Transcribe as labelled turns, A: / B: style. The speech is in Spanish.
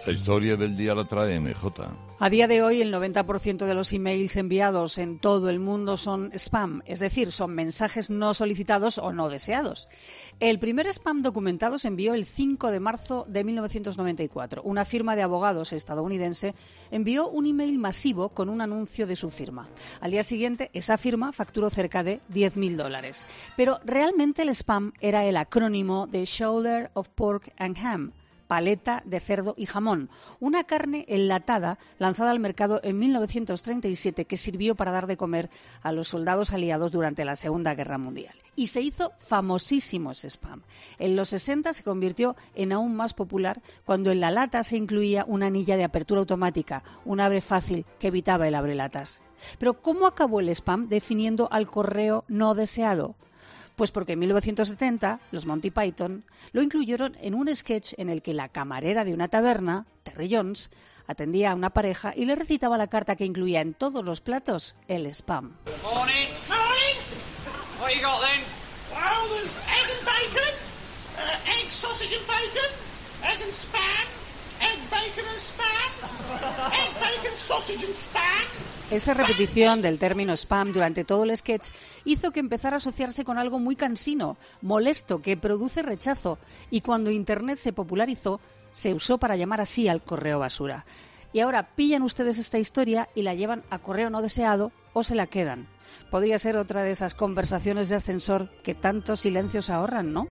A: La historia del día la trae MJ.
B: A día de hoy, el 90% de los emails enviados en todo el mundo son spam, es decir, son mensajes no solicitados o no deseados. El primer spam documentado se envió el 5 de marzo de 1994. Una firma de abogados estadounidense envió un email masivo con un anuncio de su firma. Al día siguiente, esa firma facturó cerca de $10.000. Pero realmente el spam era el acrónimo de Shoulder of Pork and Ham, paleta de cerdo y jamón, una carne enlatada lanzada al mercado en 1937 que sirvió para dar de comer a los soldados aliados durante la Segunda Guerra Mundial. Y se hizo famosísimo ese spam. En los 60 se convirtió en aún más popular cuando en la lata se incluía una anilla de apertura automática, un abre fácil que evitaba el abrelatas. Pero ¿cómo acabó el spam definiendo al correo no deseado? Pues porque en 1970 los Monty Python lo incluyeron en un sketch en el que la camarera de una taberna, Terry Jones, atendía a una pareja y le recitaba la carta que incluía en todos los platos el spam.
C: Morning. Morning. What you got then? Well, there's egg and bacon, egg, sausage and bacon, egg and spam, egg, bacon and spam, egg, bacon, sausage and spam.
B: Esa repetición del término spam durante todo el sketch hizo que empezara a asociarse con algo muy cansino, molesto, que produce rechazo. Y cuando Internet se popularizó, se usó para llamar así al correo basura. Y ahora pillan ustedes esta historia y la llevan a correo no deseado o se la quedan. Podría ser otra de esas conversaciones de ascensor que tantos silencios ahorran, ¿no?